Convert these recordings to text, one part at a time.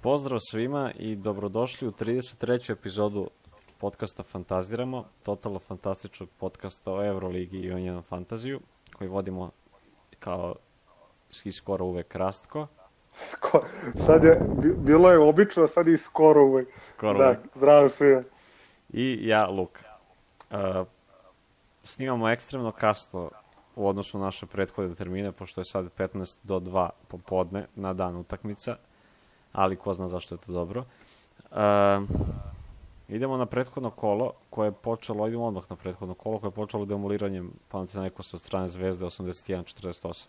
Pozdrav svima i dobrodošli u 33. epizodu podcasta Fantaziramo, totalno fantastičnog podcasta o Euroligi i o njenom fantaziju, koji vodimo kao skoro uvek Rastko. Sad je, bilo je obično, sad je skoro uvek. Zdravo svima. I ja, Luka. Snimamo ekstremno kasno u odnosu na naše prethodne termine, pošto je sad 15 do 2 popodne na dan utakmica, ali ko zna zašto je to dobro. Idemo na prethodno kolo koje je počelo, idemo odmah na prethodno kolo koje je počelo demuliranjem Panathinaikosa od strane Zvezde 81-48.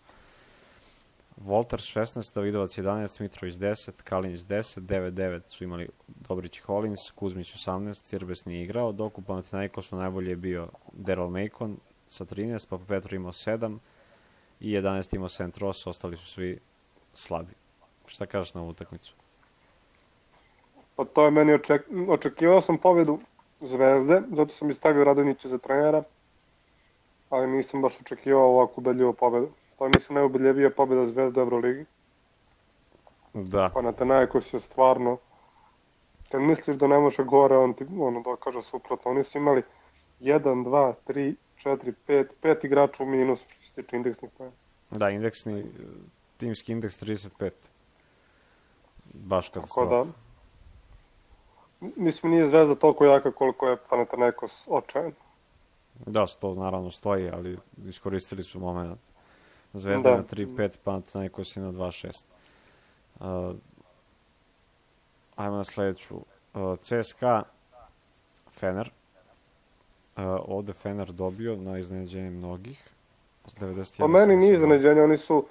Volter 16, Davidovac 11, Mitrović 10, Kalinić 10, 9-9 su imali Dobrić i Hollins, Kuzmić 18, Cirbes nije igrao, dok u Panathinaikosu najbolje je bio Daryl Macon sa 13, pa Petro imao 7 i 11 imao Sentros, ostali su svi slabi. Šta kažeš na ovu utakmicu? Pa to je meni očekivao sam pobedu Zvezde, zato sam i stavio Radonjića za trenera, ali nisam baš očekivao ovako ubedljivu pobedu. To mislim najubedljivija pobeda Zvezde u Euroligi. Da. Panathinaikos je stvarno, kad misliš da ne može gore, on ti dokaže suprotno. Oni su imali 1, 2, 3, 4, 5 igrača u minusu što se tiče indeksnih pojena. Da, timski indeks 35. Baš katastrofa. Da, mislim, nije Zvezda toliko jaka koliko je Panathinaikos očajan. Da, to naravno stoji, ali iskoristili su moment. Zvezda je na 3-5, Panathinaikos je na 2-6. Ajmo na sledeću. CSKA, Fener. Ovde Fener dobio na iznenađenje mnogih. Po meni nije iznenađenje, oni su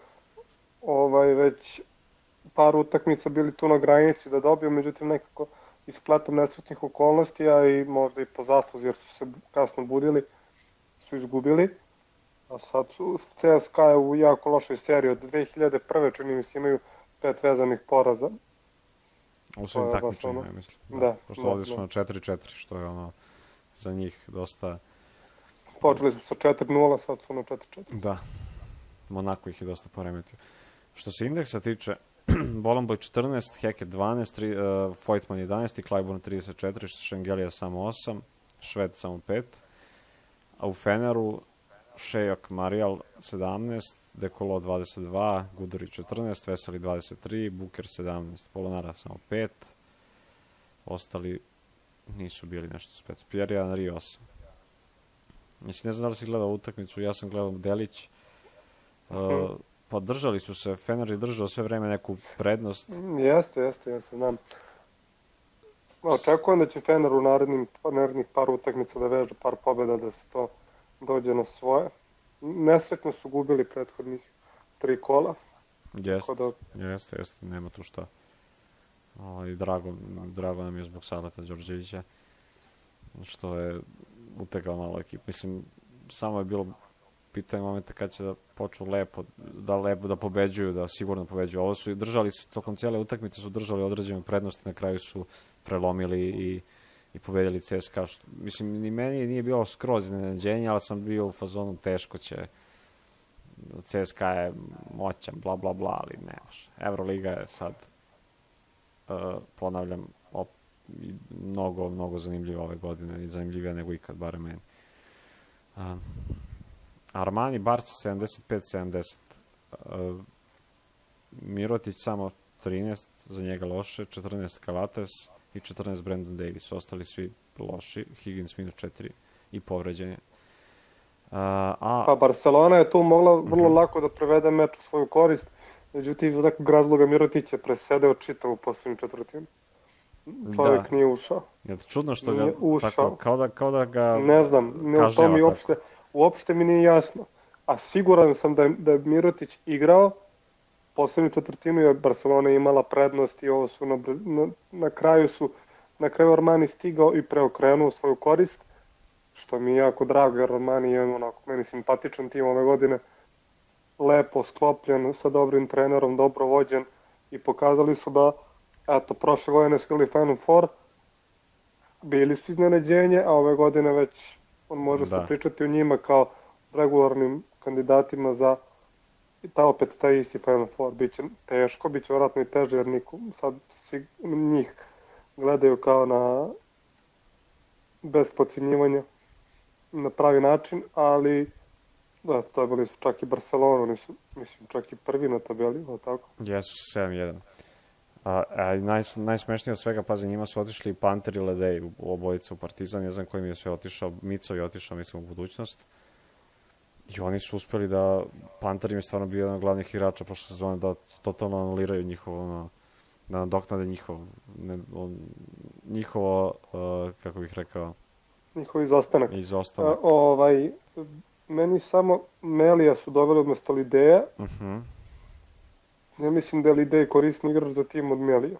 već par utakmica bili tu na granici da dobiju, međutim nekako ispletom nesretnih okolnosti, a i možda i po zasluzi jer su se kasno budili, su izgubili. A sad su CSKA je u jako lošoj seriji. Od 2001. čini mi se imaju 5 vezanih poraza. U svim takmičenjima, ja mislim. Da. Pošto ovdje su na 4-4, što je za njih dosta... Počeli su sa 4-0, sad su na 4-4. Da. Monako ih je dosta poremetio. Što se indeksa tiče, Bolomboy 14, Heke 12, Voigtman 11 i Clyburn 34, Šengelija samo 8, Šved samo 5. A u Feneru Šejak Marijal 17, Dekolo 22, Gudurić 14, Veseli 23, Buker 17, Polonara samo 5, ostali nisu bili nešto spec. Pierre Henry 8. Mislim, ne znam da li si gledao utakmicu, ja sam gledao Delić, pa držali su se, Fener je držao sve vreme neku prednost. Jeste, znam. Očekujem da će Fener u narednih par utakmica da veže par pobjeda, da se to dođe na svoje. Nesretno su gubili prethodnih 3 kola. Jeste, nema tu šta. Drago nam je zbog Saleta Đorđevića, što je utegao malo ekipu. Mislim, samo je bilo pitanje momenta kad će da počnu lepo da pobeđuju, da sigurno pobeđuju. Ovo su držali, tokom cijele utakmice su držali određene prednosti, na kraju su prelomili i pobedili CSKA. Mislim, ni meni nije bilo skroz iznenađenje, ali sam bio u fazonu teško će. CSKA je moćan, bla, bla, bla, ali ne može. Euroliga je sad, ponavljam, mnogo zanimljiva ove godine i zanimljivija nego ikad, barem meni. Armani Barca 75-70. Mirotić samo 13, za njega loše, 14 Kalates i 14 Brandon Davis. Ostali svi loši, Higgins minus 4 i povređenje. Pa Barcelona je tu mogla vrlo lako da prevede meč u svoju korist, međutim iz nekog razloga Mirotić je presedeo čitavu posljednju četvrtinu. Čovjek nije ušao. Je to čudno što ga tako, kao da ga ne znam, to mi uopšte mi nije jasno. A siguran sam da je Mirotić igrao posljednju četvrtinu jer Barcelona je imala prednost i ovo su na kraju Armani stigao i preokrenuo svoju korist, što mi je jako drago jer Armani je meni simpatičan tim ove godine, lepo sklopljen, sa dobrim trenerom, dobro vođen i pokazali su da prošle godine su bili Final Four, bili su iznenađenje, a ove godine već može se pričati o njima kao regularnim kandidatima za taj isti Final Four. Biće teško, biće vjerojatno i teže jer sad svi njih gledaju kao na bez podcjenjivanja na pravi način, ali da, dobili su čak i Barcelonu, nisu, mislim, čak i prvi na tabeli, ali tako? Jesu, 7-1. Najsmešnije od svega, pazi, njima su otišli i Panter i Ledej u obojica u Partizan, ne znam kojim je sve otišao, Micov je otišao, mislim, u budućnost. I oni su uspeli da, Panter im je stvarno bio jedan od glavnih igrača prošle sezone, da totalno anuliraju njihovo, da nadoknade njihovo, kako bih rekao, njihov izostanak. Meni samo Melija su doveli odmesto Lideja. Ja mislim da je Lidej korisni igrač za tim od Melija.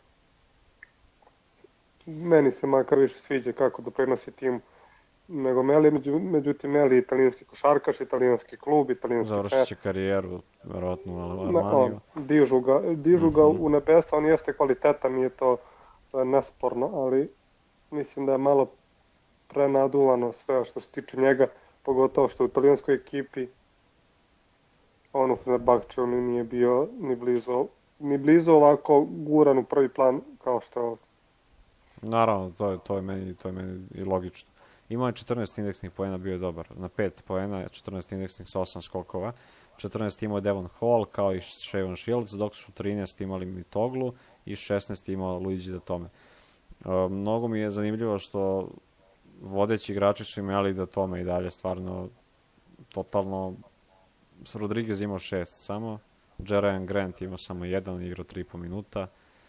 Meni se makar više sviđa kako da prenosi tim nego Melija, međutim Melija je italijanski košarkaš, italijanski klub, italijanski završit će karijeru, verovatno u Armaniju. Dižu ga u nebesa, on jeste kvalitetan, nije to je nesporno, ali mislim da je malo prenaduvano sve što se tiče njega, pogotovo što u italijanskoj ekipi on u Fenerbahčeu nije bio ni blizu ovako guran u prvi plan kao što je ovdje. Naravno, to je meni i logično. Imao je 14 indeksnih poena, bio je dobar. Na 5 poena, 14 indeksnih sa 8 skokova. 14 imao Devon Hall kao i Shavon Shields, dok su 13 imali Mitoglu i 16 imao Luigi Datome. Mnogo mi je zanimljivo što vodeći igrači su imali Datome i dalje, stvarno totalno. Rodriguez imao 6 samo, Jerian Grant imao samo 1, igrao 3,5 minuta.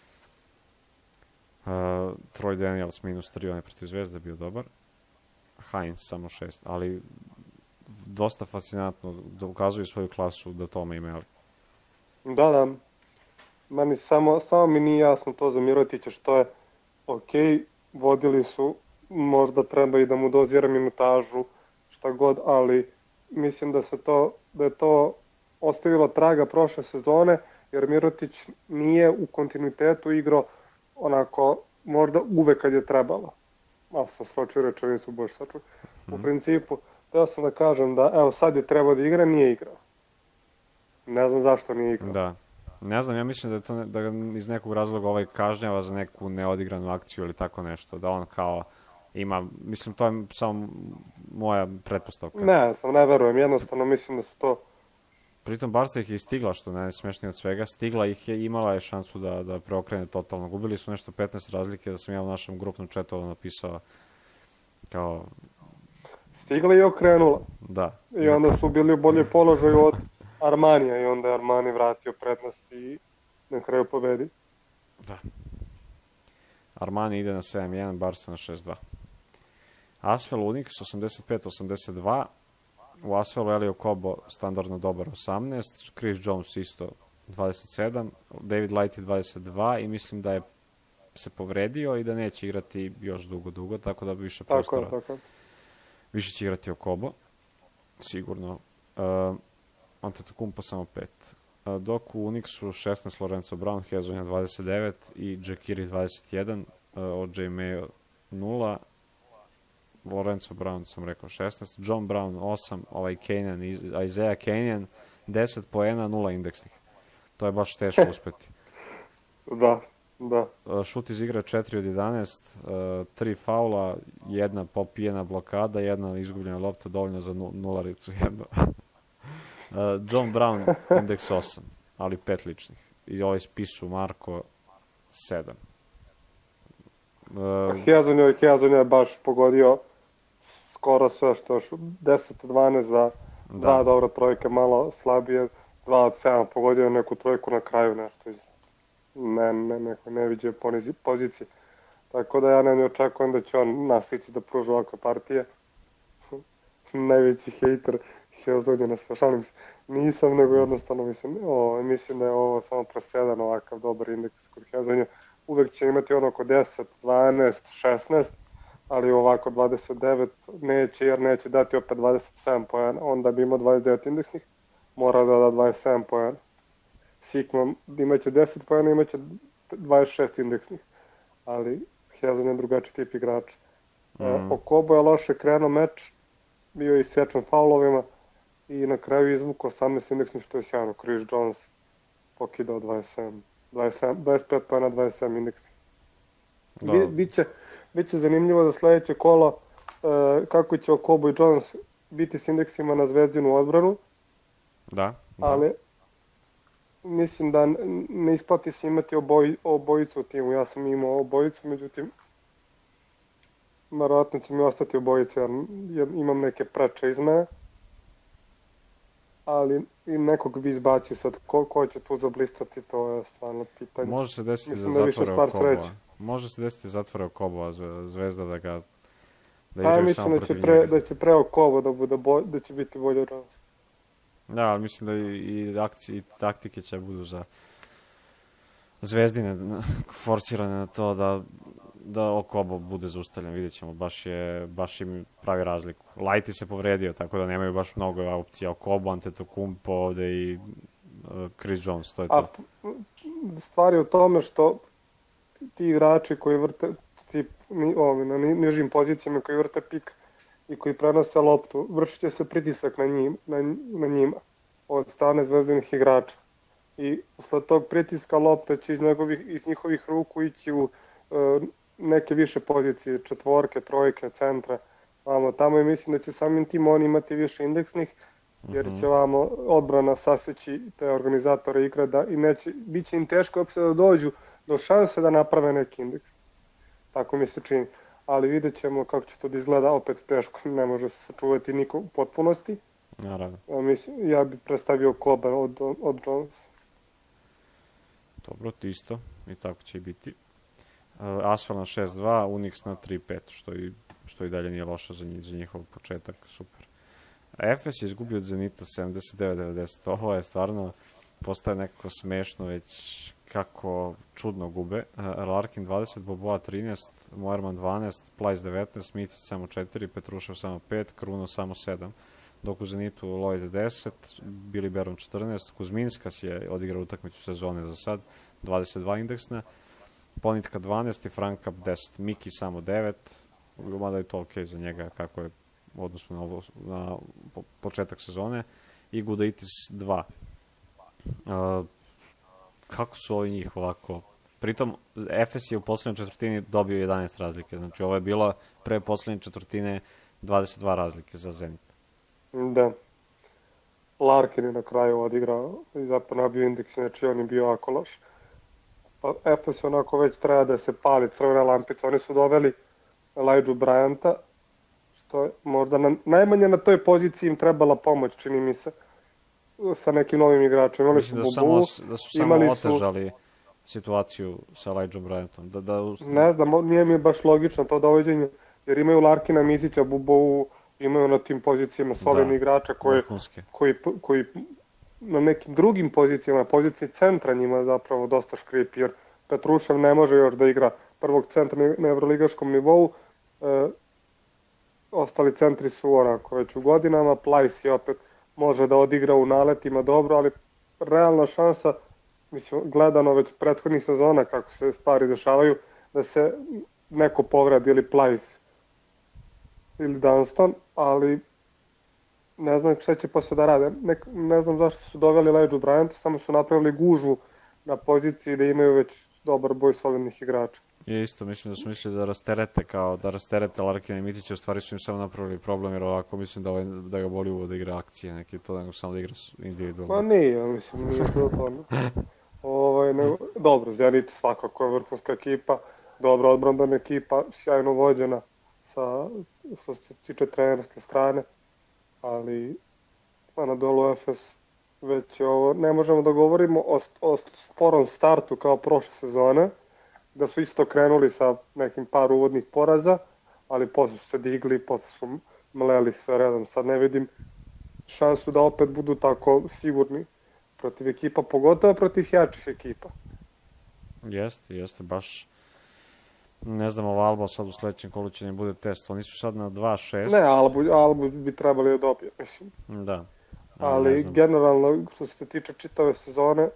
Troy Daniels -3, on je protiv Zvezde bio dobar. Heinz samo 6, ali dosta fascinantno da ukazuju svoju klasu da tome imali. Da. Meni samo mi nije jasno to za Mirotića što je vodili su, možda treba i da mu dozira minutažu, šta god, ali mislim da je to ostavilo traga prošle sezone, jer Mirotić nije u kontinuitetu igrao onako, možda uvek kad je trebalo. Malo sam sročio rečenicu, bož sačuj. U principu, teo sam da kažem da, evo, sad je trebao da igra, nije igrao. Ne znam zašto nije igrao. Da. Ne znam, ja mislim da ga iz nekog razloga kažnjava za neku neodigranu akciju ili tako nešto. Da on kao ima, mislim, to je samo moja pretpostavka. Ne verujem, jednostavno mislim da su to... Pritom Barca ih je stigla, što najsmešnije od svega, stigla ih je, imala je šansu da preokrene totalno. Gubili su nešto 15 razlike, da sam ja u našem grupnom chatu napisao kao... Stigla i okrenula. Da. I onda su bili u bolje položaju od Armanija i onda je Armani vratio prednost i na kraju pobedi. Da. Armani ide na 7-1, Barca na 6-2. Asvel Unix 85-82. U Asvelu Elio Kobo standardno dobar 18, Chris Jones isto 27, David Light 22 i mislim da je se povredio i da neće igrati još dugo, tako da bi više prostora. Tako. Više će igrati Okobo, sigurno. Antetokounmpo samo 5. Dok u Unixu 16 Lorenzo Brown, Hezonja 29 i Jekiri 21, OJ Mayo 0, Lorenzo Brown sam rekao 16, John Brown 8, Isaiah Kenyon 10 poena, 0 indeksnih. To je baš teško uspeti. Da. Šut iz igre 4 od 11, 3 faula, 1 popijena blokada, 1 izgubljena lopta, dovoljno za nularicu jedno. John Brown indeks 8, ali 5 ličnih. I ovaj spisu Marko 7. Hezonja je baš pogodio skoro sve što je 10-12 za 2 dobra trojke, malo slabije, 2 od 7 pogodio neku trojku na kraju, nešto iz nekoj neviđe pozicije. Tako da ja ne očekujem da će on nastaviti da pruža ovakve partije. Najveći hejter Hezonja, ne šalim se. Nisam, nego jednostavno mislim da je ovo samo presedan ovakav dobar indeks kod Hezonja. Uvek će imati ono oko 10, 12, 16, ali ovako 29 neće, jer neće dati opet 27 poena. Onda bi imao 29 indeksnih, mora da da 27 poena. Sikman imaće 10 poena, imaće 26 indeksnih, ali Hezon je drugačiji tip igrača. Okobo je loše krenuo meč, bio je isječan faulovima i na kraju izvukao 18 indeksnih, što je sjajno. Chris Jones pokidao 25 poena, 27 indeksnih. Biće zanimljivo za sledeće kolo kako će Okobo i Jones biti s indeksima na Zvezdinu odbranu. Da. Ali mislim da ne isplati se imati obojicu u timu. Ja sam imao obojicu, međutim verovatno će mi ostati obojica jer imam neke preče iz mene. Ali i nekog bi izbacio sad. Ko će tu zablistati, to je stvarno pitanje. Može se desiti da zatvore Okobova. Može se desiti zatvore Okobova Zvezda da ga igraju samo protiv njega. Mislim da će pre Okobo da će biti bolje od Jones. Da, ali mislim da i akcije i taktike će budu za Zvezdine forsirane na to da Okobo bude zaustavljen, vidjet ćemo, baš im pravi razliku. Lighty se povredio, tako da nemaju baš mnogo opcija. Okobo, Antetokounmpo ovde i Chris Jones, to je to. Stvar je u tome što ti igrači koji vrte na nižim pozicijama, koji vrte pik i koji prenose loptu, vršit će se pritisak na njima od strane zvezdinih igrača. I usled tog pritiska lopta će iz njihovih ruku ići u neke više pozicije, četvorke, trojke, centra. Tamo i mislim da će samim tim oni imati više indeksnih, jer će odbrana saseći te organizatore igre i bit će im teško uopšte da dođu do šanse da naprave neki indeks. Tako mi se čini. Ali vidjet ćemo kako će to da izgleda, opet teško, ne može se sačuvati niko u potpunosti. Naravno. Ja bih predstavio Kobe od Jones. Dobro, isto, i tako će i biti. Asfal na 6-2, Unix na 3-5, što i dalje nije loše za njihov početak, super. Efes je izgubio od Zenita 79-90, ovo je stvarno postaje nekako smešno već kako čudno gube. Larkin 20, Boboa 13, Moerman 12, Plajs 19, Smith samo 4, Petrušev samo 5, Kruno samo 7, dok u Zenitu Lloyd 10, Billy Baron 14, Kuzminskas je odigrao utakmicu sezone za sad, 22 indeksna, Ponitka 12 i Franka 10, Miki samo 9, mada je to ok za njega kako je u odnosu na početak sezone, i Gudaitis 2. Kako su ovi njih ovako? Pritom, Efes je u poslednjoj četvrtini dobio 11 razlike, znači ovo je bilo pre poslednje četvrtine 22 razlike za Zenit. Da. Larkin je na kraju odigrao i zapravo nabio indeks, znači on je bio jako loš. Pa Efes onako već treba da se pali crvena lampica. Oni su doveli Elijah Bryanta, što je možda najmanje na toj poziciji im trebala pomoć, čini mi se, sa nekim novim igračima. Mislim da su samo otežali situaciju sa Elijah Bryantom. Ne znam, nije mi baš logično to dovođenje, jer imaju Larkina, Misića, Bubovu, imaju na tim pozicijama solidni igrača koji na nekim drugim pozicijama, na poziciji centra njima zapravo dosta škripi, jer Petrušev ne može još da igra prvog centra na evroligaškom nivou, ostali centri su onako već u godinama, Plajs je opet može da odigra u naletima dobro, ali realna šansa, mislim, gledano već prethodnih sezona kako se stvari dešavaju, da se neko povredi ili Plajs ili Dunston, ali ne znam šta će posle da rade. Ne znam zašto su doveli Elijah Bryant, samo su napravili gužvu na poziciji da imaju već dobar boj solidnih igrača. Je isto, mislim da su mislili da rasterete Larkina i Mitića, u stvari su im samo napravili problem, jer ovako mislim da ga boli uvod da igra akcije, neki to nego samo da igra individualno. Pa nije, mislim, nije to. Dobro, Zenit svakako je vrhunska ekipa, dobra odbrambena ekipa, sjajno vođena što se tiče trenerske strane, ali na dolu Efes već ne možemo da govorimo o sporom startu kao prošle sezone, da su isto krenuli sa nekim par uvodnih poraza, ali posle su se digli, posle su mleli sve redom. Sad ne vidim šansu da opet budu tako sigurni protiv ekipa, pogotovo protiv jačih ekipa. Jeste, baš ne znam, Alba sad u sledećem kolu će ne bude test, oni su sad na 2-6. Ne, Albu bi trebali da dobije, mislim. Da. Ali generalno, što se tiče čitave sezone,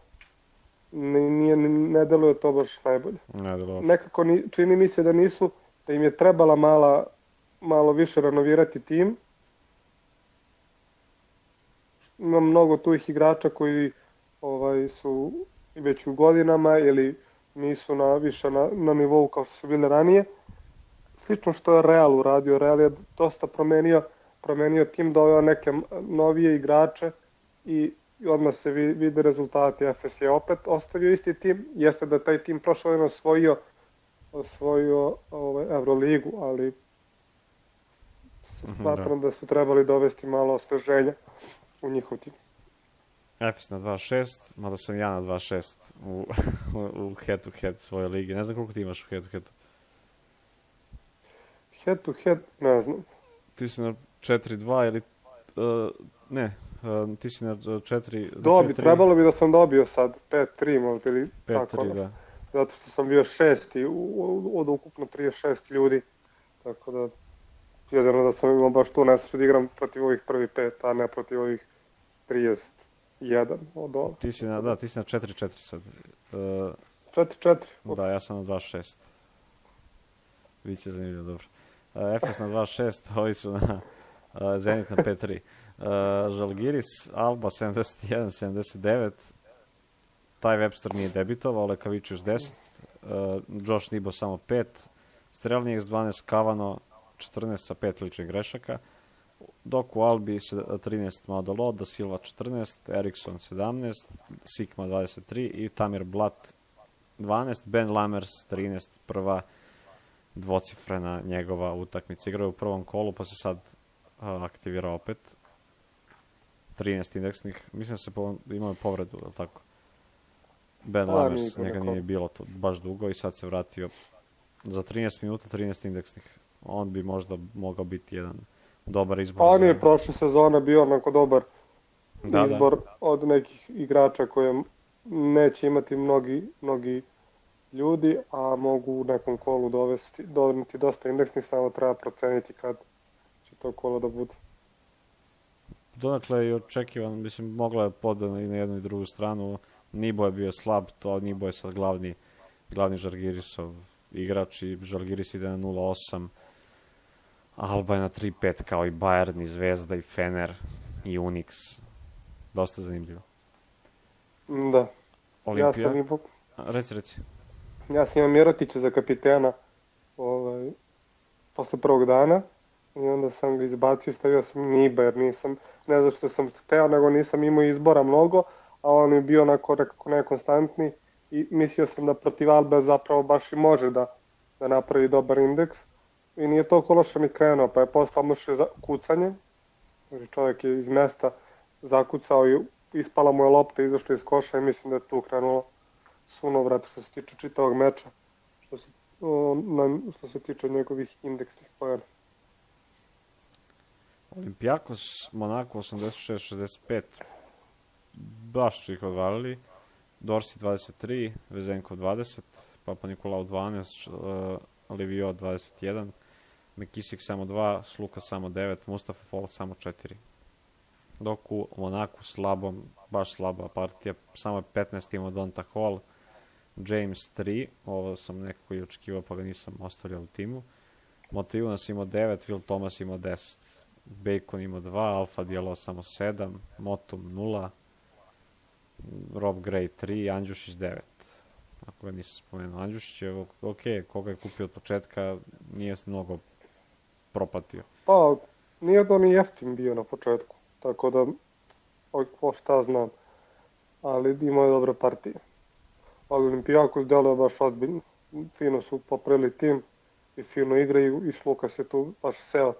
ne deluje to baš najbolje. Nekako čini mi se da im je trebala malo više renovirati tim. Ima mnogo tuih igrača koji su već u godinama ili nisu više na nivou kao što su bile ranije. Slično što je Real uradio. Real je dosta promenio tim, doveo neke novije igrače i odmah se vide rezultati. Efes je opet ostavio isti tim. Jeste da taj tim prošao jedno osvojio Euroligu, ali smatram da su trebali dovesti malo osveženja u njihov tim. Efes na 2-6, mada sam ja na 2-6 u head-to-head svoje lige. Ne znam koliko ti imaš u head-to-headu. Head-to-head, ne znam. Ti si na 4-2 ili... ne, ti si na 4... Trebalo bi da sam dobio sad 5-3 možda ili 5-3, tako. Da. Zato što sam bio šesti od ukupno 36 ljudi. Tako da, jedino da sam imao baš tu nesreću da igram protiv ovih prvi 5, a ne protiv ovih 31 od ovog. Ti si na 4-4 sad. 4-4? Da, ja sam na 2-6. Biće zanimljivo, dobro. Efes na 2-6, ovi su na Zenit na 5-3. Žalgiris, Alba 71-79. Taj Webster nije debitovao, Lekavičius 10. Josh Nibo samo 5. Strelnijek 12, Kavano 14 sa 5 ličnih grešaka. Dok u Albi 13 Maudolo, Da Silva 14, Eriksson 17, Sikma 23 i Tamir Blat 12, Ben Lammers 13, prva dvocifrena njegova utakmica. Igrao je u prvom kolu, pa se sad aktivirao opet. 13 indeksnih, mislim da se imao povredu, je li tako? Ben Lammers, njega nije bilo to baš dugo i sad se vratio za 13 minuta, 13 indeksnih. On bi možda mogao biti jedan dobar izbor. On je prošle sezone bio onako dobar izbor od nekih igrača koje neće imati mnogi ljudi, a mogu u nekom kolu doneti dosta indeksnih, samo treba proceniti kad će to kolo da bude. Donakle je očekivan, mislim, mogla je podana i na jednu i drugu stranu. Nibo je bio slab, to Nibo je sad glavni Žalgirisov igrač i Žalgiris ide na 0-8. Alba je na 3-5 kao i Bayern i Zvezda i Fener i Unix. Dosta zanimljivo. Da. Olimpija? Reci. Ja sam imao Mirotića za kapitena posle prvog dana i onda sam ga izbacio i stavio sam Niba jer ne znam što sam hteo, nego nisam imao izbora mnogo, a on je bio onako nekonstantni i mislio sam da protiv Albe zapravo baš i može da napravi dobar indeks. I nije toliko loše mi krenuo, pa je postao muše kucanje. Čovjek je iz mesta zakucao i ispala mu je lopta, izašla iz koša i mislim da je tu krenulo sunovrat što se tiče čitavog meča, što se tiče njegovih indeksnih pojena. Olimpijakos, Monako 86-65, baš su ih odvalili. Dorsi 23, Vezenkov 20, Papa Nikolau 12, Livio 21, Mekisik samo 2, Sluka samo 9, Mustafa Fall samo 4. Dok u Monaku baš slaba partija, samo je 15 imao Donta Hall, James 3, ovo sam nekako i očekivao pa ga nisam ostavljao u timu. Motivunas imao 9, Will Thomas imao 10, Bacon imao 2, Alfa Diallo samo 7, Motum 0, Rob Gray 3, Andjušić 9. Ako ga nisam spomenuo. Andjušić je ok, koga je kupio od početka, nije mnogo propatio. Pa, nije da ni jeftin bio na početku, tako da, šta znam, ali imao je dobre partije. Ali Olimpijakos deluje baš ozbiljno, fino su poprili tim i fino igraju i Slukas je tu baš seo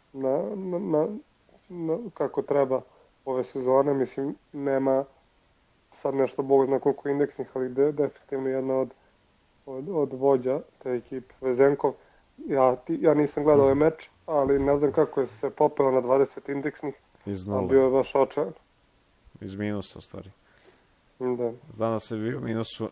kako treba ove sezone, mislim, nema sad nešto Bog zna koliko indeksnih, ali definitivno jedna od vođa te ekipe. Vezenkov, ja nisam gledao ovaj meč, ali ne znam kako je se popeo na 20 indeksnih, a bio je baš očajan. Iz minusa, u stvari. Da. Znam da sam bio u minusu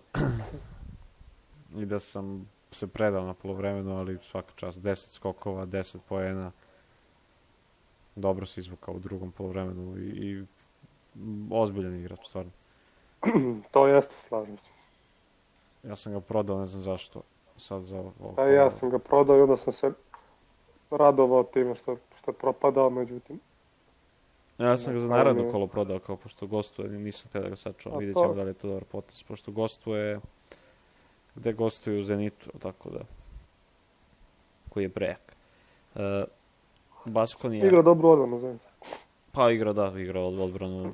i da sam se predao na polovremenu, ali svaka čast, 10 skokova, 10 poena, dobro se izvukao u drugom polovremenu i ozbiljan igrač, stvarno. To jeste, slažem se. Ja sam ga prodao, ne znam zašto, sad za ovo. Pa ja sam ga prodao i onda sam se radovao time što je propadao, međutim. Ja sam ga za naredno kolo prodao, kao pošto gostuje, nisam te da ga sačuvam, vidjet ćemo da li je to dobar potez. Pošto gostuje gde gostuju u Zenitu, tako da, koji je prejak. Baskonija... Igra dobru odbranu, Zenit. Pa igra odbranu.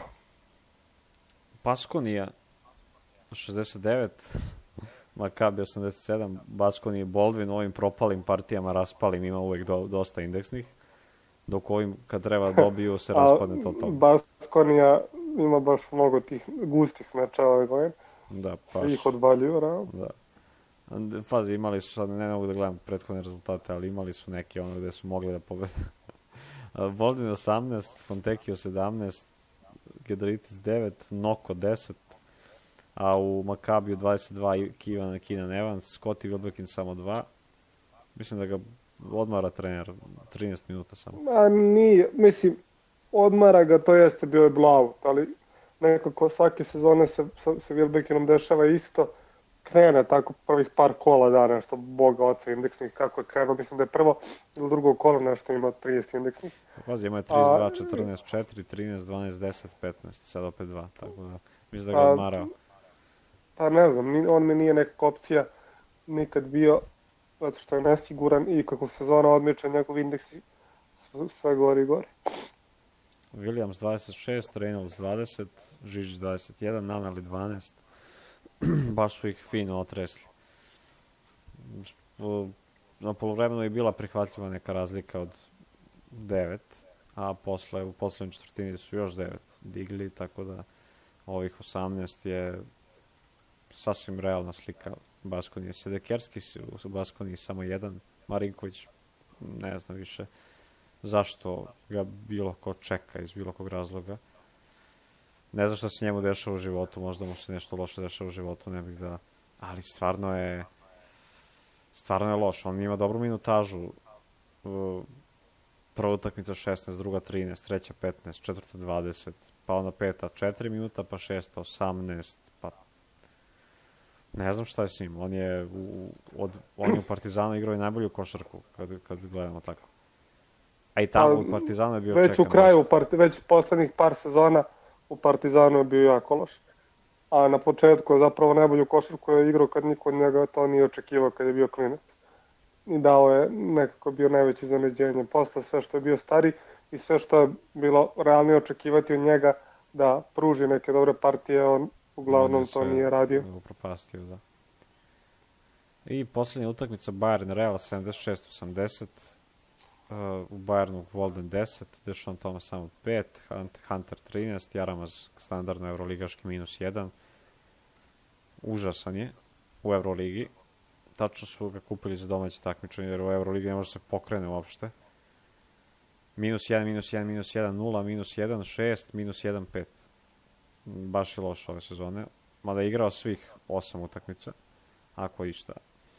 Baskonija 69, Makabi 87, Baskonija i Baldwin u ovim propalim partijama raspalim ima uvek dosta indeksnih, dok ovim kad treba dobiju se raspadne totalno. Baskonija ima baš mnogo tih gustih meča ove godine. Da, svi ih odvaljuju, realno. Da. Fazi, imali su sad, ne mogu da gledam prethodne rezultate, ali imali su neki ono gde su mogli da pobede. Baldwin 18, Fontecchio 17, Gedritis 9, Noko 10, a u Makabiju 22 Keenan Evans, Scottie Wilbekin samo 2. Mislim da ga odmara trener 13 minuta samo. Nije, mislim, odmara ga, to jeste bio je blavu, ali nekako svake sezone se Wilbekinom dešava isto. Krene tako prvih par kola da nešto boga oca indeksnih, kako je krenuo, mislim da je prvo ili drugo kolo nešto ima 30 indeksnih. Pazi, ima je 32, 14, 4, 13, 12, 10, 15, sad opet 2, tako da mislim da ga odmarao. Pa ne znam, on mi nije neka opcija nikad bio, zato što je nesiguran i kako sezona odmiče, njegov indeksi su sve gori i gori. Williams 26, Reynolds 20, Žižić 21, Nanali 12. Baš su ih fino otresli. Na polovremenu je bila prihvatljiva neka razlika od 9, a posle u poslednjoj četvrtini su još 9 digli, tako da ovih 18 je sasvim realna slika Baskonije. Sedekerski u Baskoniji samo jedan, Marinković ne znam više zašto ga bilo ko čeka iz bilo kog razloga. Ne znam šta se njemu dešava u životu, možda mu se nešto loše dešava u životu, ne bih da... Ali stvarno je loš. On ima dobru minutažu. Prva utakmica 16, druga 13, treća 15, četvrta 20, pa onda peta 4 minuta, pa šesta 18, pa... Ne znam šta je s njim. On je u Partizanu igrao i najbolju košarku, kad gledamo tako. A i tamo u Partizanu je bio čekan. Već u kraju, već poslednjih par sezona u Partizanu je bio jako loš. A na početku je zapravo najbolju košarku je igrao kad niko od njega to nije očekivao kad je bio klinac. I dao je nekako bio najveće iznenađenje. Posle sve što je bio stari i sve što je bilo realnije očekivati od njega da pruži neke dobre partije, on uglavnom to nije radio. Upropastio, da. I poslednja utakmica Bayern Real 76-80. U Bayernu Walden 10, Dešon Thomas samo 5, Hunter 13, Jaramaz standardno evroligaški -1. Užasan je u Evroligi. Tačno su ga kupili za domaće takmičenje, jer u Evroligi ne može se pokrene uopšte. -1, -1, -1, 0, -1, 6, -1, 5. Baš je loš ove sezone. Mada je igrao svih 8 utakmica, ako išta.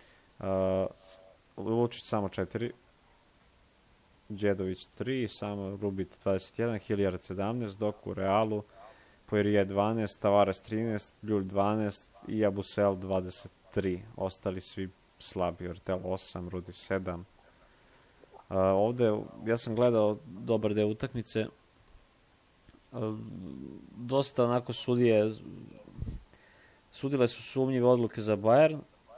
Lučić samo 4. Đedović 3, samo Rubit 21, Hilliard 17, dok u Realu Poirier 12, Tavares 13, Ljulj 12 i Abusel 23. Ostali svi slabi, Ortel 8, Rudi 7. Ovde, ja sam gledao dobar deo utakmice, dosta onako sudile su sumnjive odluke za Bayern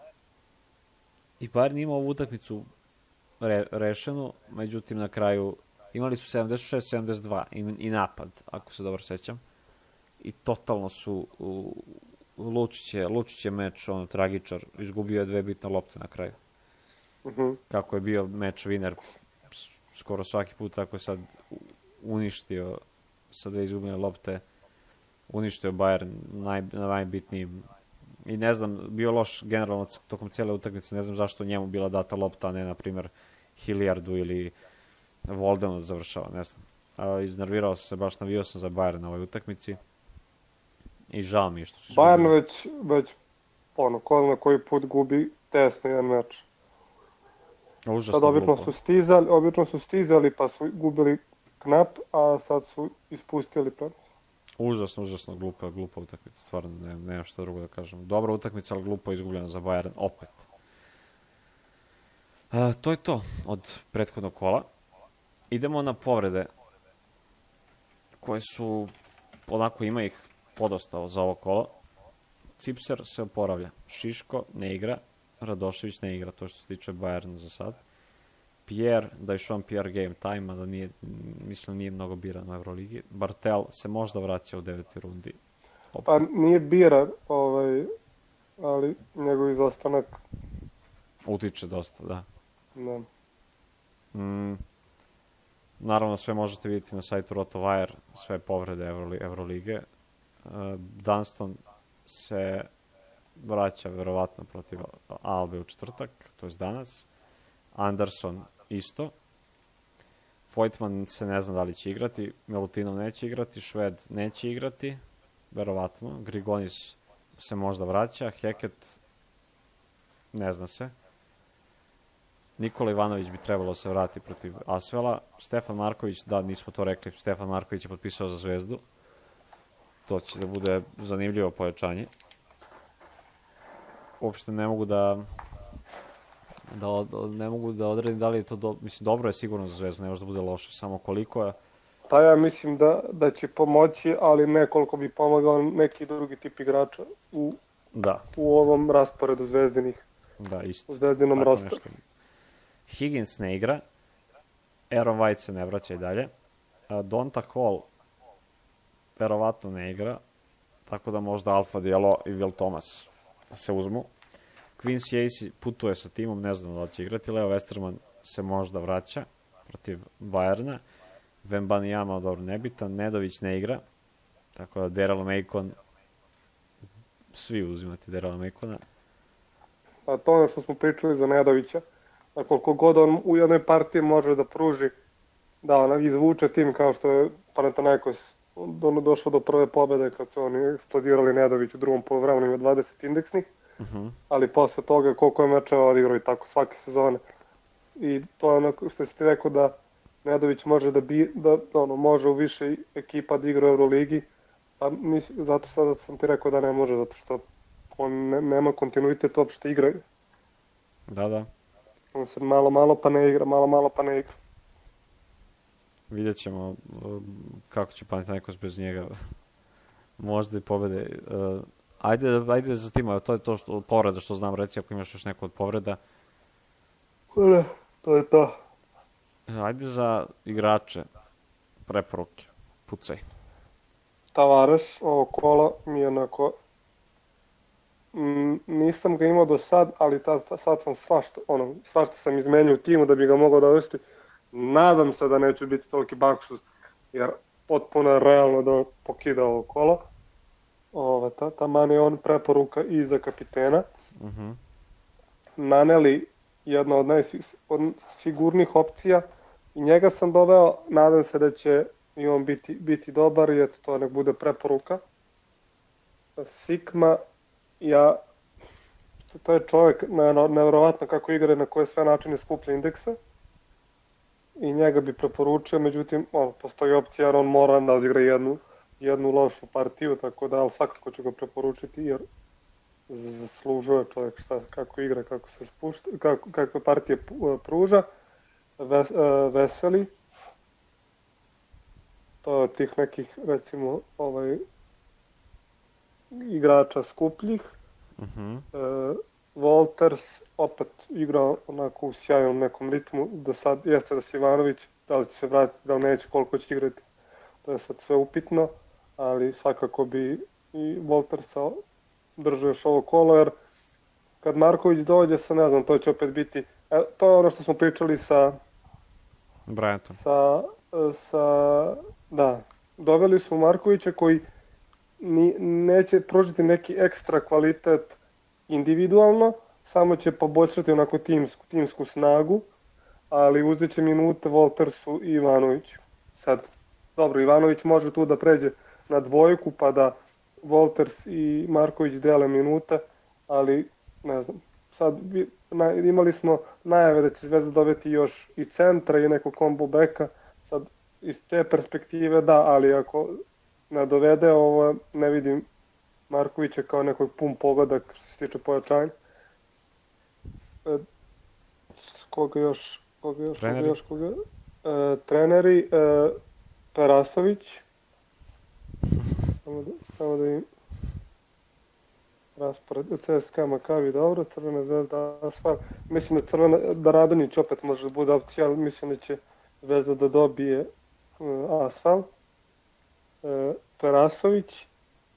i Bayern ima ovu utakmicu rešeno, međutim na kraju imali su 76-72 i napad, ako se dobro sećam, i totalno su Lučić je meč, ono, tragičar, izgubio je 2 bitne lopte na kraju. Kako je bio meč winner skoro svaki put, tako je sad uništio sa 2 izgubljene lopte, uništio Bayern na najbitnijim. I ne znam, bio loš generalno tokom cijele utakmice, ne znam zašto njemu bila data lopta, a ne, na primjer, Hilliardu ili Voldenu da završava, ne znam. Iznervirao sam se, baš navio sam za Bayern na ovoj utakmici i žao mi je što su... Bayern već ko zna koji put gubi tesno jedan meč. Užasno sad obično su stizali pa su gubili knap, a sad su ispustili prednost. Užasno glupa utakmica, stvarno nema što drugo da kažem. Dobra utakmica, ali glupo izgubljena za Bayern, opet. To je to od prethodnog kola. Idemo na povrede koje su, onako ima ih podosta za ovo kolo. Cipser se oporavlja. Šiško ne igra. Radošević ne igra, to što se tiče Bayerna za sad. Pierre, da je šon Pierre game time, a da nije, mislim, nije mnogo biran u Euroligi. Bartel se možda vraća u 9. rundi. Pa nije biran, ali njegov izostanak utiče dosta, da. Da. Naravno, sve možete vidjeti na sajtu RotoWire, sve povrede Eurolige. Dunston se vraća verovatno protiv Albe u četvrtak, to je danas. Anderson isto. Voigtman se ne zna da li će igrati, Milutinov neće igrati, Šved neće igrati, verovatno. Grigonis se možda vraća, Hackett ne zna se. Nikola Ivanović bi trebalo se vrati protiv Asvela. Stefan Marković, da, nismo to rekli, Stefan Marković je potpisao za Zvezdu. To će da bude zanimljivo pojačanje. Uopšte ne mogu da odredim da li je to mislim, dobro je sigurno za Zvezdu, ne može da bude loše, samo koliko je. Pa ja mislim da će pomoći, ali ne koliko bi pomagao neki drugi tip igrača u ovom rasporedu zvezdinih. Da, isto. U zvezdinom rosteru. Higgins ne igra, Aaron White se ne vraća i dalje, Donta Hall verovatno ne igra, tako da možda Alfa Diallo i Will Thomas se uzmu. Quincy Ace putuje sa timom, ne znam da li će igrati. Leo Westerman se možda vraća protiv Bayerna. Wembanyama, dobro, nebitan. Nedović ne igra, tako da Daryl Macon, svi uzimati Daryl Macona. A to ono što smo pričali za Nedovića, da koliko god on u jednoj partiji može da pruži, da ona izvuče tim kao što je Panathinaikos došao do prve pobjede kad su oni eksplodirali Nedović u drugom poluvremenu, ima 20 indeksnih, ali posle toga koliko je mečeva odigrao i tako svake sezone. I to je ono što si ti rekao da Nedović može može u više ekipa da igra u Euroligi, a zato sada sam ti rekao da ne može, zato što on nema kontinuitet uopšte igraju. Da. On se malo pa ne igra, malo pa ne igra. Vidjet ćemo kako će Panathinaikos bez njega možda i pobede. Ajde za tima, to je to povreda što znam, reci ako imaš još neko od povreda. Ne, to je to. Ajde za igrače, preporuke, pucaj. Tavares, ovo kola mi je onako, nisam ga imao do sad, ali sad sam svašta sam izmenio u timu da bi ga mogao dovesti. Nadam se da neće biti toliki baksus, jer potpuno je realno da pokida ovo kolo. Taman je on preporuka i za kapitena. Naneli, jedna od najsigurnijih opcija, i njega sam doveo, nadam se da će i on biti dobar i eto to nek bude preporuka. Sikma, to je čovjek nevjerovatno kako igra na koje sve načine skuplja indekse i njega bi preporučio, međutim postoji opcija jer on mora da odigra jednu lošu partiju, tako da ali svakako ću ga preporučiti jer zaslužuje čovjek kako igra, kako se spušta, kakve partije pruža. Veseli, to je tih nekih recimo igrača skupljih. Walters opet igrao onako u sjajnom nekom ritmu, do sad jeste da se Ivanović, da li će se vratiti, da li neće, koliko će igrati, to je sad sve upitno, ali svakako bi i Waltersa držao još ovo kolo, jer kad Marković dođe sa, ne znam, to će opet biti, to je ono što smo pričali sa Bryantom. Da, doveli su Markovića koji neće pružiti neki ekstra kvalitet individualno, samo će poboljšati onako timsku snagu, ali uzet će minute Waltersu i Ivanoviću. Sad, dobro, Ivanović može tu da pređe na dvojku pa da Walters i Marković dele minute, ali ne znam, sad imali smo najave da će Zvezda dobiti još i centra i nekog combo backa, sad iz te perspektive da, ali ako ne dovede ovo, ne vidim Markovića kao nekog pun pogodak što se tiče pojačanja. Koga još? Treneri, Perasović. Samo da im... raspored. CSKA Makabi, dobro, Crvena zvezda Asfal. Mislim da Radonjić opet može da bude opcija, ali mislim da će Zvezda da dobije Asfal. Perasović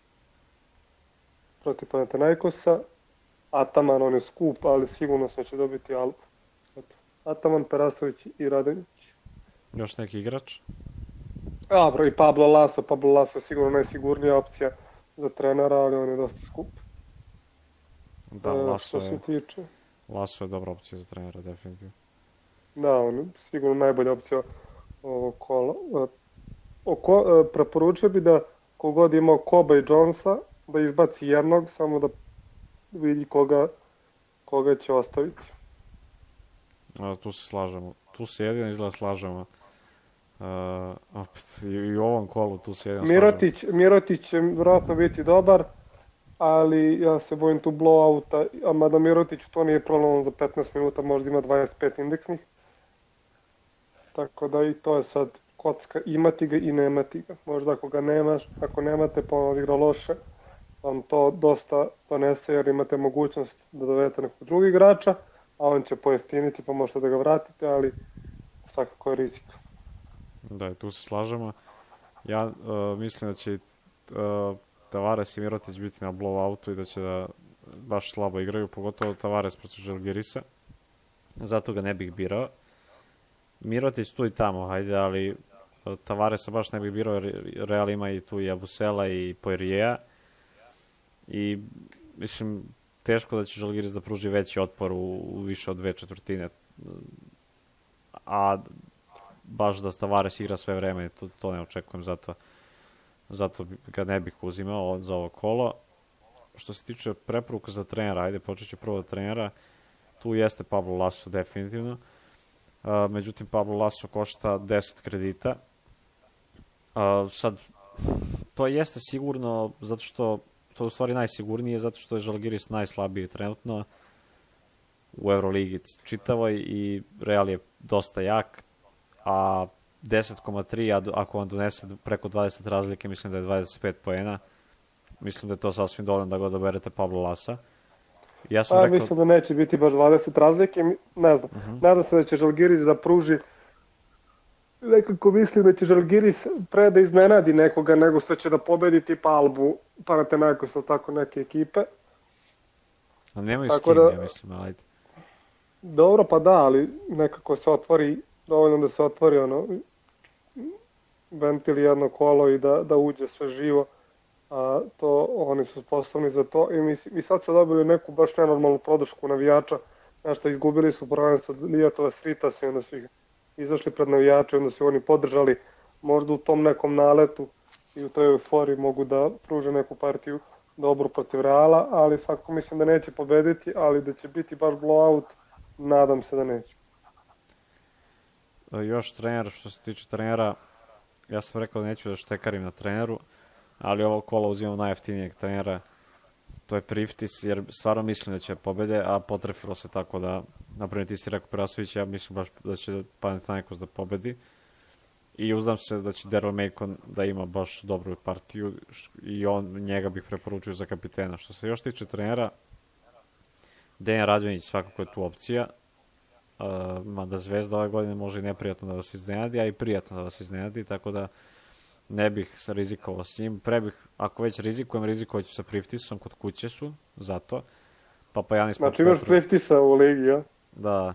protiv Panathinaikosa. Ataman, on je skup, ali sigurno će dobiti Albu. Ataman, Perasović i Radonjić. Još neki igrač? Bro, i Pablo Laso. Pablo Laso je sigurno najsigurnija opcija za trenera, ali on je dosta skup. Da, Laso je dobra opcija za trenera, definitivno. Da, on je sigurno najbolja opcija ovog kola. Preporučio bi da kogod imao Koba i Jonesa, da izbaci jednog, samo da vidi koga će ostaviti. Tu se slažemo. Tu se jedino izgleda slažemo. Opet i u ovom kolu tu se jedino slažemo. Mirotić će vjerojatno biti dobar, ali ja se bojim tu blowouta, a mada Mirotiću to nije problem, za 15 minuta možda ima 25 indeksnih. Tako da i to je sad kocka, imati ga i nemati ga. Možda ako nemate pa on odigra loše, vam to dosta donese jer imate mogućnost da dovedete nekog drugog igrača, a on će pojeftiniti pa možete da ga vratite, ali svakako je rizik. Da, tu se slažemo. Ja mislim da će Tavares i Mirotić biti na blowoutu i da će da baš slabo igraju, pogotovo Tavares protiv Žalgirisa. Zato ga ne bih birao. Mirotić tu i tamo, hajde, ali Tavaresa baš ne bih birao, jer Real ima i tu i Abusela i Poirieja. I, mislim, teško da će Žalgiris da pruži veći otpor u više od 2/4. A baš da Tavares igra sve vreme, to ne očekujem, zato ga ne bih uzimao za ovo kolo. Što se tiče preporuka za trenera, ajde, počet ću prvo od trenera. Tu jeste Pablo Laso, definitivno. Međutim, Pablo Laso košta 10 kredita. Sad, to jeste sigurno, zato što to je u stvari najsigurnije, zato što je Žalgiris najslabiji trenutno u Euroligi čitavoj i Real je dosta jak, a 10,3, ako vam donese preko 20 razlike, mislim da je 25 poena. Mislim da je to sasvim dovoljno da ga odaberete Pablo Lasa. Mislim da neće biti baš 20 razlike, ne znam. Nadam se da će Žalgiris da pruži, nekako mislim da će Žalgiris pre da iznenadi nekoga nego što će da pobedi tipa Albu, Panathinaikos ili tako neke ekipe. A nemaju s kim, ja mislim, ajde. Dobro, pa da, ali nekako se otvori, dovoljno da se otvori ventil jedno kolo i da uđe sve živo. Oni su sposobni za to i sad su dobili neku baš nenormalnu podršku navijača. Nešto izgubili su prvenstvo od Lijatova Sritas i onda su ih izašli pred navijače, onda su oni podržali možda u tom nekom naletu i u toj euforiji mogu da pruže neku partiju dobru protiv Reala, ali svakako mislim da neće pobediti, ali da će biti baš blowout, nadam se da neće. Još trener, što se tiče trenera, ja sam rekao da neću da štekarim na treneru, ali ovo kolo uzimam najjeftinijeg trenera, to je Priftis, jer stvarno mislim da će pobede, a potrefilo se tako da, naprimjer ti si rekao Perasović, ja mislim baš da će Panathinaikos da pobedi i uzdam se da će Daryl Macon da ima baš dobru partiju i njega bih preporučio za kapitena. Što se još tiče trenera, Dejan Radonjić svakako je tu opcija, mada Zvezda ove godine može i neprijatno da vas iznenadi, a i prijatno da vas iznenadi, tako da ne bih se rizikovao s njim. Ako već rizikovat ću sa Priftisom, kod kuće su, zato. Znači imaš Priftisa u ligi, ja? Da.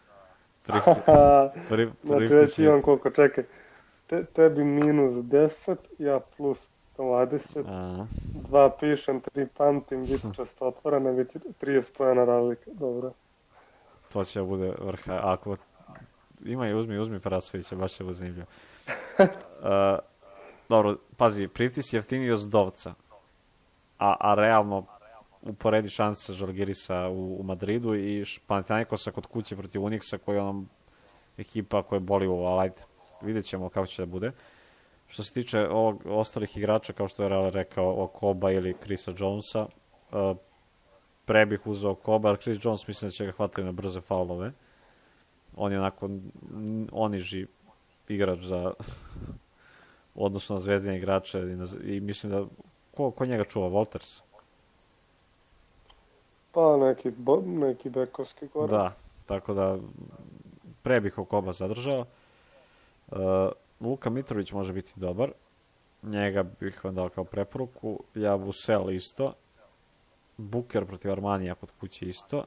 Znači već imam koliko, čekaj. Tebi minus 10, ja plus 20, 2 pišem, 3 pamtim, biti često otvorena, biti 30 pojena razlika, dobro. To će bude vrha, ako ima i uzmi Perasovića, baš će bude zanimljivo. Dobro, pazi, Priftis je jeftiniji od Dovca, a realno uporedi šanse Žalgirisa u Madridu i Panathinaikosa kod kuće protiv Unixa, koji je onom ekipa koja boli u Alajde. Vidjet ćemo kako će da bude. Što se tiče ostalih igrača, kao što je Real rekao, Okoba ili Chrisa Jonesa, pre bih uzeo Okoba, ali Chris Jones mislim da će ga hvatati na brze faulove. On je onako oniži igrač za odnosno na zvezdine igrače i mislim da ko njega čuva, Walters? Pa neki bekovski gore. Da, tako da pre bih Okoba zadržao. Luka Mitrović može biti dobar. Njega bih vam dao kao preporuku. Jabusel isto. Booker protiv Armanija kod kuće isto.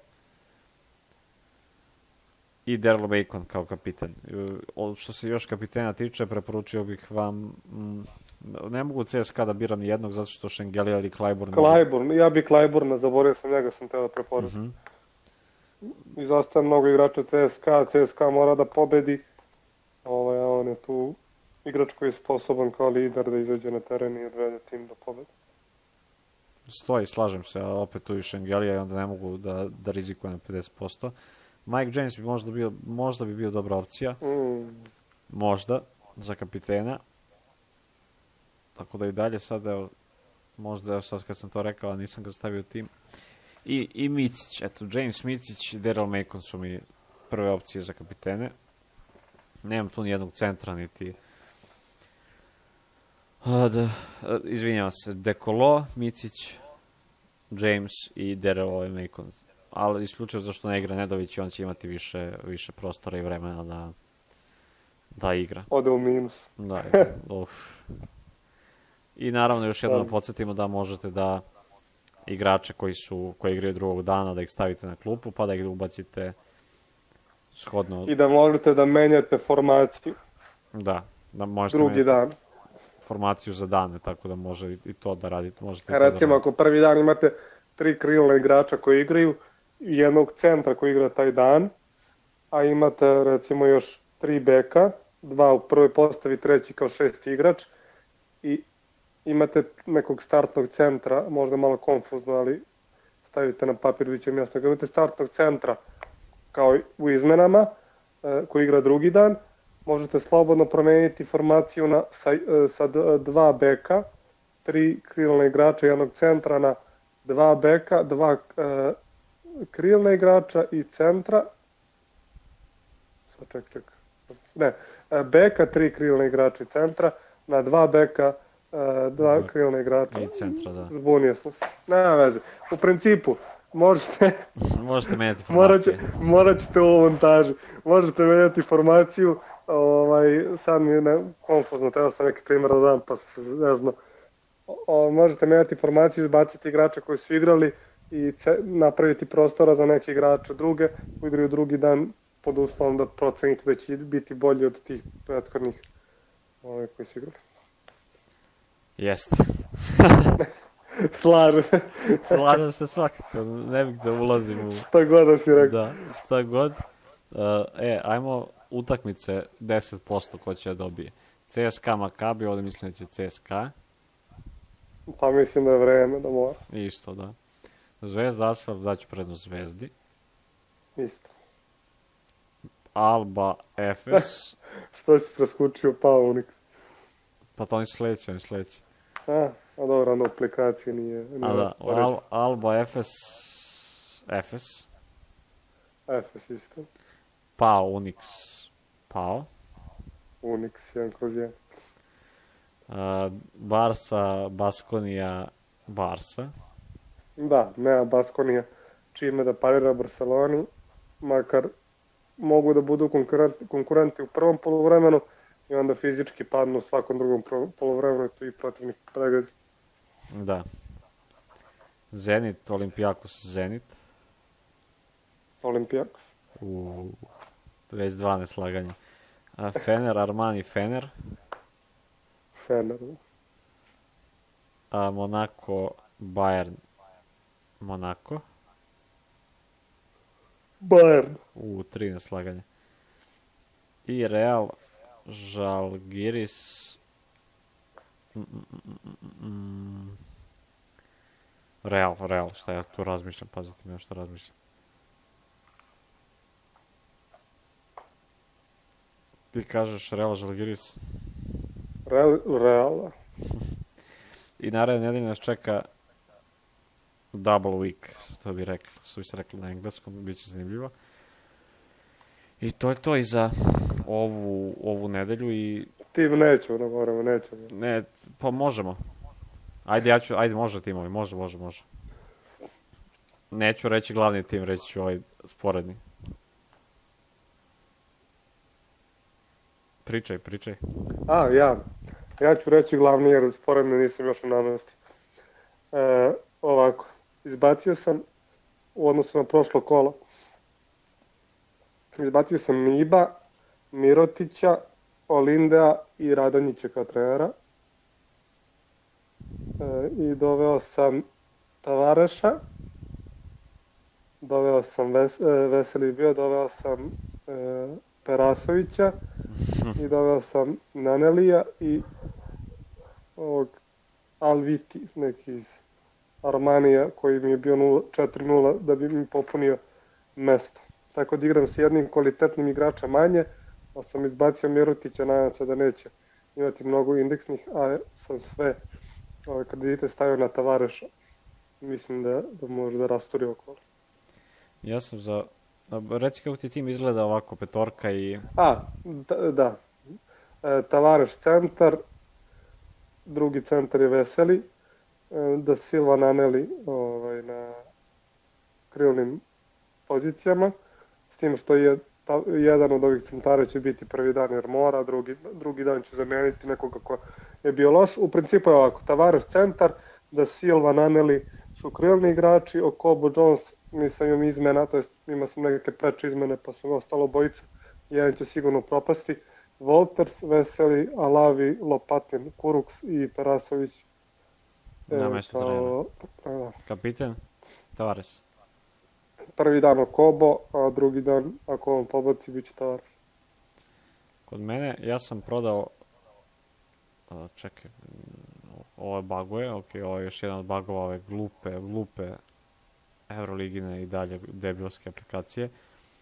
I Daryl Bacon kao kapitan. Što se još kapitena tiče, preporučio bih vam... Ne mogu CSKA da biram nijednog, zato što Šengelija ili Clyburn... Ja bih Clyburna, zaboravio sam njega, sam teo da preporučim. Izostaje mnogo igrača CSKA mora da pobedi. On je tu igrač koji je sposoban kao lider da izađe na teren i odvede tim do pobede. Stoji, slažem se, a opet tu i Šengelija i onda ne mogu da rizikujem na 50%. Mike James bi možda bi bio dobra opcija. Možda, za kapitena. Tako da i dalje sad, evo, možda sad kad sam to rekao, nisam ga stavio tim. I Micić, eto, James Micić i Daryl Macon su mi prve opcije za kapitene. Nemam tu nijednog centra, niti... Izvinjavam se, Dekolo, Micić, James i Daryl Macon. Ali isključivo zašto ne igra Nedović i on će imati više prostora i vremena da igra. Ode u minus. Da, i naravno još jednom podsjetimo da možete da igrače koji igraju drugog dana da ih stavite na klupu pa da ih ubacite shodno... I da možete da menjate formaciju. Da možete drugi dan. Formaciju za dane, tako da može i to da radite. Recimo, ako prvi dan imate 3 krilna igrača koji igraju i jednog centra koji igra taj dan, a imate recimo još 3 beka, 2 u prvoj postavi, treći kao 6. igrač i imate nekog startnog centra, možda malo konfuzno, ali stavite na papir, bit će mi jasno. Ako imate startnog centra kao u izmenama, koji igra drugi dan, možete slobodno promeniti formaciju sa 2 beka, 3 krilna igrača i jednog centra na 2 beka, 2 krilna igrača i centra. Beka, 3 krilna igrača i centra, na 2 beka, 2 krilna igrača. I centra, da. Zbunio sam se. Nema veze. U principu, možete menjati formacije. Morat ćete u montaži. Možete menjati formaciju. Sad mi je konfuzno, treba sam neki primjer da dam, pa se ne znam. Možete menjati formaciju, izbaciti igrača koji su igrali i napraviti prostora za neke igrače druge, koji igraju drugi dan pod uslovom da procenite da će biti bolji od tih prethodnih koji su igrali. Jeste. Slažem se svakako, ne bih da ulazim u... Šta god da si rekao. Da, šta god. Ajmo utakmice 10% ko će da dobije. CSKA Makabi, ovdje mislim da će CSKA. Pa mislim da je vreme da mora. Isto, da. Zvezda Asfalt daću prednost Zvezdi. Isto. Alba Efes. Što si preskučio Paunik? Pa to oni su sledeći. A dobro, na aplikaciji nije... Alba Efes... Efes isto. Pao, Unix, Pao. Unix, 1/1. Barsa, Baskonija, Barsa. Da, nema Baskonija čime da parira Barceloni, makar mogu da budu konkurenti u prvom poluvremenu i onda fizički padnu u svakom drugom poluvremenu i tu i protivnik pregazi. Da. Zenit, Olimpijakos, Zenit. Olimpijakos. 22 neslaganje. Fener, Armani, Fener. Fener. Monako, Bayern, Monako. Bayern. 3 neslaganje. I Real, Žalgiris. Real, šta ja tu razmišljam, pazite mi što razmišljam. Ti kažeš Real, Žalgiris? Real. I naredne nedelje nas čeka double week, što bi rekli, su se rekli na engleskom, bit će zanimljivo. I to je to i za ovu nedelju i... Tim nećemo, ne moramo, nećemo. Ne, pa možemo. Ajde, može timovi, može. Neću reći glavni tim, reći ću ovaj sporedni. Pričaj. Ja ću reći glavni jer sporedno nisam još u namesti. Ovako, izbacio sam u odnosu na prošlo kolo. Izbacio sam Miba, Mirotića, Olindea i Radonjića kao trenera. I doveo sam Tavareša, doveo sam Veseli bio, doveo sam Perasovića i doveo sam Nanelija i ovog Alviti, neki iz Armanija koji mi je bio 4-0 da bi mi popunio mesto. Tako da igram s jednim kvalitetnim igračem manje, ali sam izbacio Mirotića, nadam se da neće imati mnogo indeksnih, a sam sve ove kredite stavio na Tavareša. Mislim da može da rasturi okolo. Ja sam za... Reci kako ti tim izgleda ovako, petorka i... Da. Tavareš centar, drugi centar je Veseli, da Silva Naneli na krilnim pozicijama, s tim što je jedan od ovih centara će biti prvi dan jer mora, drugi dan će zameniti nekoga ko je bio loš. U principu je ovako, Tavares centar, da Silva Naneli su krilni igrači, Okobo Jones nisam imam izmena, to jest ima sam neke preče izmene pa su ostalo bojica, jedan će sigurno propasti. Wolters, Veseli, Alavi, Lopatin, Kuruks i Perasović. Na mesto trenera. Kapiten, Tavares. Prvi dan Okobo, a drugi dan, ako on pobaci, bit će Tavares. Kod mene, ja sam prodao... Čekaj, ovo je baguje, ovo je još jedan od bagova ove glupe Euroligine i dalje debilske aplikacije.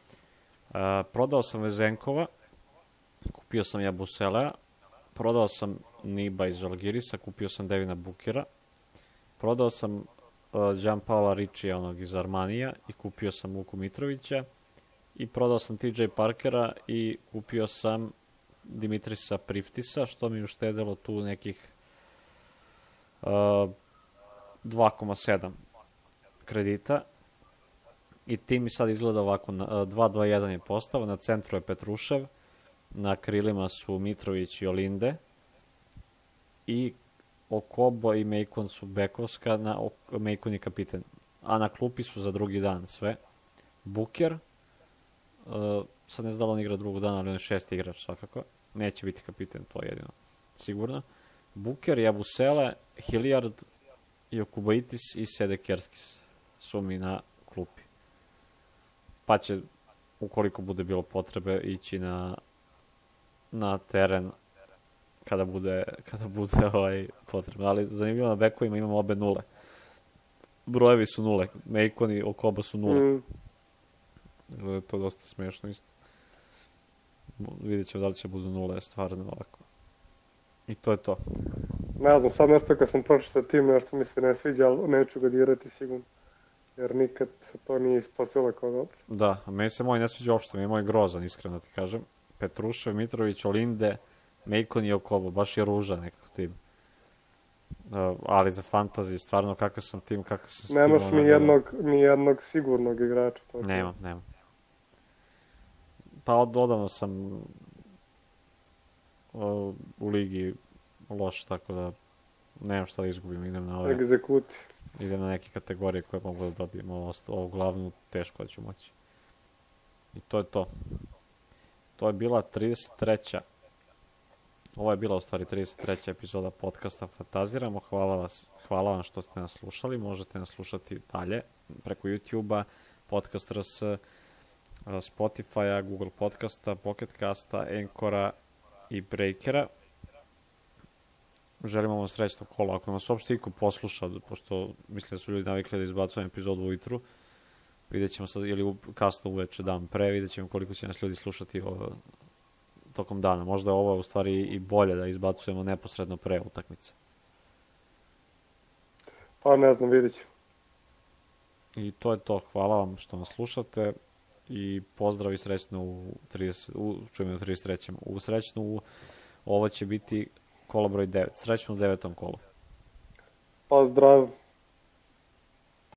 Prodao sam Vezenkova, kupio sam Jabuselea, prodao sam Niba iz Žalgirisa, kupio sam Devina Bukera, prodao sam Gianpaola Riccija, onog iz Armanija, i kupio sam Luku Mitrovića, i prodao sam TJ Parkera i kupio sam Dimitrisa Priftisa, što mi uštedelo tu nekih 2,7 kredita. I tim mi sad izgleda ovako, 2-2-1 je postava, na centru je Petrušev, na krilima su Mitrović i Olinde, i Okobo i Mejkon su bekovska, Mejkon je kapiten, a na klupi su za drugi dan sve. Buker, sad ne znam da li on igra drugog dana, ali on je 6. igrač svakako, neće biti kapiten, to je jedino sigurno. Buker, Jabusele, Hilliard, Jokubaitis i Sedekerskis su mi na klupi. Pa će, ukoliko bude bilo potrebe, ići na teren kada bude potrebno. Ali zanimljivo, na bekovima imamo obe nule. Brojevi su nule. Mejkon i Okobo su nule. To je dosta smiješno isto. Vidjet ćemo da li će budu nule, stvarno ovako. I to je to. Ne znam, sad nešto kad sam pročitao tim, nešto mi se ne sviđa, ali neću ga dirati sigurno. Jer nikad se to nije ispostavilo kao dobro. Da, a meni se moj ne sviđa uopšte, mi je moj grozan, iskreno ti kažem. Petrušev, Mitrović, Olinde, Mejkon i Okobo, baš je ružan nekako tim. Ali za fantasy, stvarno kakav sam tim, kakav sam s tim... Nemaš ni jednog sigurnog igrača. Nemam. Pa odavno sam u ligi loš, tako da nemam šta da izgubim, idem na ove... Egzekuti. Idem na neke kategorije koje mogu da dobijem, ovo glavnu teško da ću moći. I to je to. To je bila 33. Ovo je bila u stvari 33. epizoda podcasta Fantaziramo. Hvala vam što ste nas slušali. Možete nas slušati dalje preko YouTube-a, Podcast RS, Spotify-a, Google Podcasta, Pocket Casta, Anchora i Breakera. Želimo vam srećno kolo. Ako nas uopšte iko posluša, pošto mislim da su ljudi navikli da izbacujem epizodu ujutru, vidjet ćemo sad, ili kasno uveče dan pre, vidjet ćemo koliko će nas ljudi slušati tokom dana. Možda je ovo u stvari i bolje da izbacujemo neposredno pre utakmice. Pa ne znam, vidjet ćemo. I to je to. Hvala vam što nas slušate i pozdrav i srećno čujemo u 33. Srećno ovo će biti kolo broj 9. Srećno u 9. kolu. Pozdrav.